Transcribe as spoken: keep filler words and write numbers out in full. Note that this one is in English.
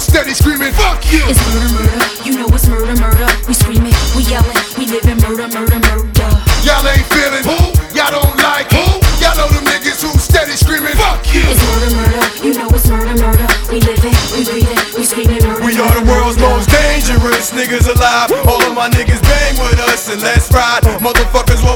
steady screaming, fuck you. It's murder, murder, you know it's murder, murder. We screaming, we yelling, we living murder, murder, murder. Y'all ain't feeling who? Y'all don't like who? Y'all know them niggas who steady screaming, fuck you. It's murder, murder, you know it's murder, murder. We living, we breathing, we screaming murder. We are the world's most dangerous niggas alive. All of my niggas bang with us and let's ride. Motherfuckers